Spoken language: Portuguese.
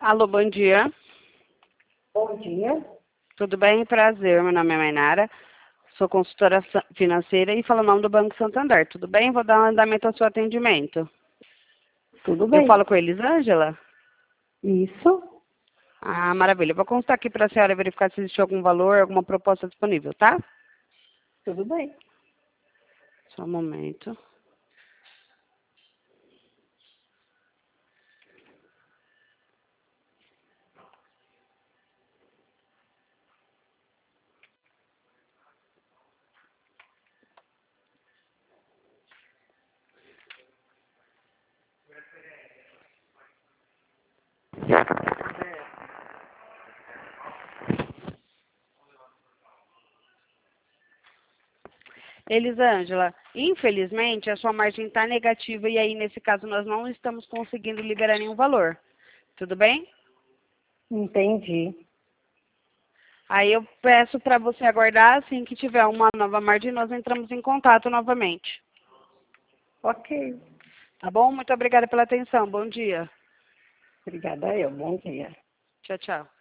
Alô, bom dia. Bom dia. Tudo bem? Prazer. Meu nome é Mainara. Sou consultora financeira e falo o nome do Banco Santander. Tudo bem? Vou dar um andamento ao seu atendimento. Tudo Eu bem? falo com a Elisângela? Isso? Ah, maravilha. Eu vou constar aqui para a senhora verificar se existe algum valor, alguma proposta disponível, tá? Tudo bem. Só um momento. Elisângela, infelizmente a sua margem está negativa e aí nesse caso nós não estamos conseguindo liberar nenhum valor. Tudo bem? Entendi. Aí eu peço para você aguardar, assim que tiver uma nova margem, nós entramos em contato novamente. Ok. Tá bom? Muito obrigada pela atenção. Bom dia. Obrigada eu. Bom dia. Tchau, tchau.